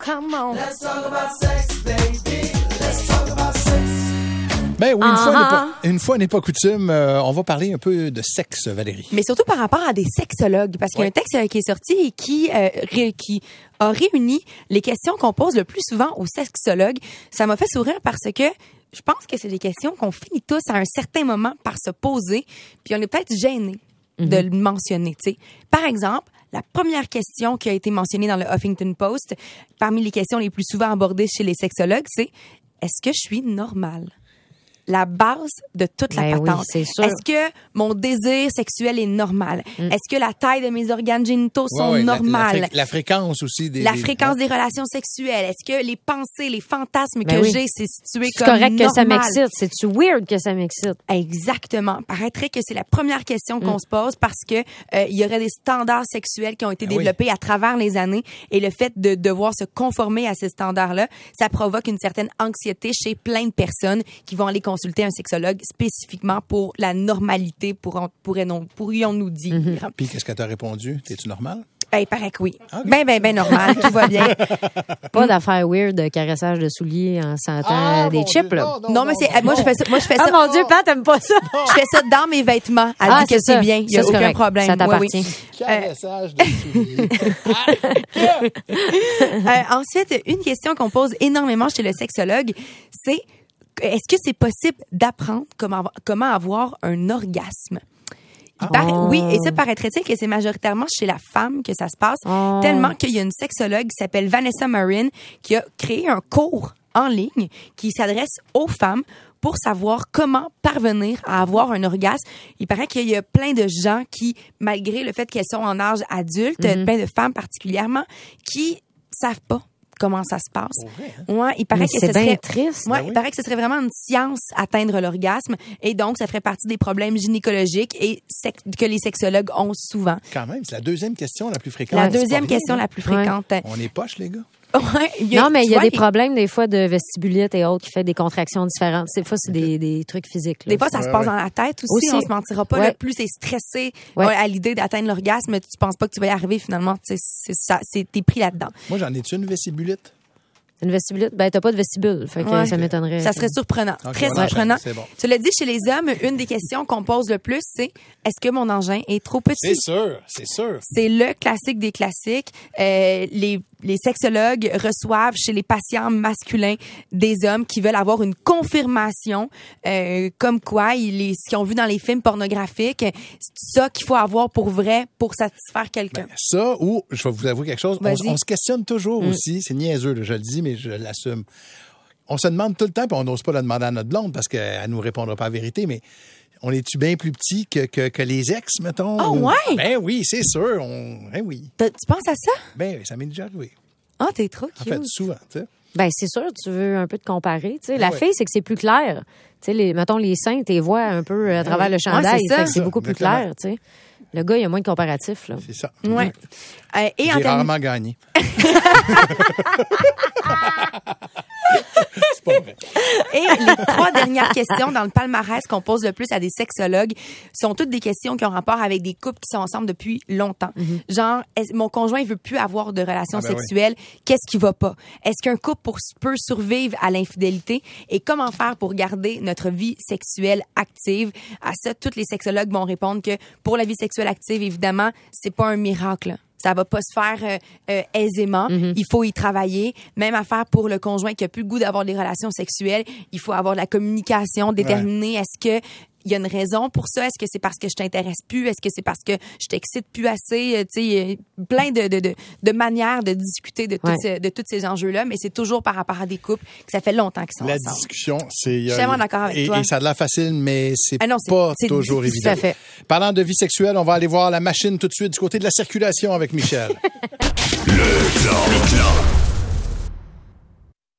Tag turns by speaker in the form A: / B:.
A: come on.
B: Let's talk about sex, baby. Let's talk about sex.
C: Ben oui, une fois n'est pas coutume, on va parler un peu de sexe, Valérie.
A: Mais surtout par rapport à des sexologues, parce qu'il y a un texte qui est sorti et qui a réuni les questions qu'on pose le plus souvent aux sexologues. Ça m'a fait sourire parce que je pense que c'est des questions qu'on finit tous à un certain moment par se poser, puis on est peut-être gêné de le mentionner. T'sais. Par exemple, la première question qui a été mentionnée dans le Huffington Post, parmi les questions les plus souvent abordées chez les sexologues, c'est « Est-ce que je suis normale? » La base de toute la patente.
D: Oui, c'est sûr.
A: Est-ce que mon désir sexuel est normal? Est-ce que la taille de mes organes génitaux sont normales?
C: La fréquence aussi des...
A: La fréquence des relations sexuelles. Est-ce que les pensées, les fantasmes que j'ai, c'est situé
D: c'est
A: comme
D: correct
A: normal?
D: que ça m'excite. C'est-tu weird que ça m'excite?
A: Exactement. Paraîtrait que c'est la première question qu'on se pose parce que il y aurait des standards sexuels qui ont été développés à travers les années et le fait de devoir se conformer à ces standards-là, ça provoque une certaine anxiété chez plein de personnes qui vont aller consulter un sexologue spécifiquement pour la normalité, pourrions-nous dire.
C: Puis qu'est-ce que tu as répondu? T'es-tu normal?
A: Ben, il paraît que oui.
C: Okay.
A: Ben normal, tout va bien.
D: Pas d'affaires weird de caressage de souliers en sentant des chips, là.
A: Non, mais moi, je fais ça.
D: Ah, mon Dieu, Pat, t'aimes pas ça?
A: Je fais ça dans mes vêtements. Elle dit que c'est bien. Il y a aucun problème.
D: Ça t'appartient.
C: Caressage de souliers.
A: Ensuite, une question qu'on pose énormément chez le sexologue, c'est est-ce que c'est possible d'apprendre comment avoir un orgasme? Oui, et ça paraîtrait-il que c'est majoritairement chez la femme que ça se passe, tellement qu'il y a une sexologue qui s'appelle Vanessa Marin qui a créé un cours en ligne qui s'adresse aux femmes pour savoir comment parvenir à avoir un orgasme. Il paraît qu'il y a plein de gens qui, malgré le fait qu'elles sont en âge adulte, plein de femmes particulièrement, qui savent pas comment ça se passe. Ouais, il paraît que
D: c'est bien triste.
A: Ouais, il paraît que ce serait vraiment une science atteindre l'orgasme et donc ça ferait partie des problèmes gynécologiques et que les sexologues ont souvent.
C: Quand même, c'est la deuxième question la plus fréquente.
A: La deuxième question la plus fréquente.
C: On est poche, les gars.
D: Non, mais il y a des problèmes des fois de vestibulite et autres qui fait des contractions différentes. Des fois, c'est des trucs physiques. Là.
A: Des fois, ça se passe dans la tête aussi. On se mentira pas. Là, plus t'es stressé à l'idée d'atteindre l'orgasme, tu penses pas que tu vas y arriver finalement. T'es pris là-dedans.
C: Moi, j'en ai-tu une vestibulite?
D: Une vestibulite? Ben, t'as pas de vestibule. Fait que ça m'étonnerait.
A: Ça serait surprenant. Très surprenant. C'est bon. Cela dit, chez les hommes, une des questions qu'on pose le plus, c'est est-ce que mon engin est trop petit?
C: C'est sûr.
A: C'est le classique des classiques. Les sexologues reçoivent chez les patients masculins des hommes qui veulent avoir une confirmation comme quoi ce qu'ils ont vu dans les films pornographiques, c'est ça qu'il faut avoir pour vrai pour satisfaire quelqu'un.
C: Ben, ça, ou je vais vous avouer quelque chose, on se questionne toujours aussi, c'est niaiseux, là, je le dis, mais je l'assume. On se demande tout le temps, puis on n'ose pas le demander à notre blonde parce qu'elle nous répondra pas la vérité, mais on est-tu bien plus petit que les ex, mettons?
A: Ah ouais?
C: Ben oui, c'est sûr. Ben oui.
A: Tu penses à ça?
C: Ben oui, ça m'est déjà arrivé.
A: Ah, t'es trop cute.
C: En fait, souvent, tu sais.
D: Ben c'est sûr, tu veux un peu te comparer. Tu sais, la fille, c'est que c'est plus clair. Tu sais, mettons les seins, tu les vois un peu à travers le chandail. C'est beaucoup plus clair. Tu sais. Le gars, il y a moins de comparatifs. Là.
C: C'est ça.
A: Ouais.
C: J'ai rarement gagné. C'est pas vrai.
A: Et les 3 dernières questions dans le palmarès qu'on pose le plus à des sexologues sont toutes des questions qui ont rapport avec des couples qui sont ensemble depuis longtemps. Genre, mon conjoint il veut plus avoir de relations sexuelles. Qu'est-ce qui va pas? Est-ce qu'un couple peut survivre à l'infidélité? Et comment faire pour garder notre vie sexuelle active? À ça, tous les sexologues vont répondre que pour la vie sexuelle active, évidemment, c'est pas un miracle. Ça va pas se faire aisément. Il faut y travailler. Même affaire pour le conjoint qui a plus le goût d'avoir des relations sexuelles. Il faut avoir de la communication, déterminer est-ce que il y a une raison pour ça. Est-ce que c'est parce que je t'intéresse plus? Est-ce que c'est parce que je t'excite plus assez? Tu sais, plein de manières de discuter de tous ces enjeux-là, mais c'est toujours par rapport à des couples que ça fait longtemps qu'ils sont ensemble.
C: La discussion, c'est...
A: Je suis vraiment d'accord avec toi.
C: Et ça a l'air facile, mais c'est pas toujours évident.
D: Tout à fait.
C: Parlant de vie sexuelle, on va aller voir la machine tout de suite du côté de la circulation avec Michel.
B: Le clan.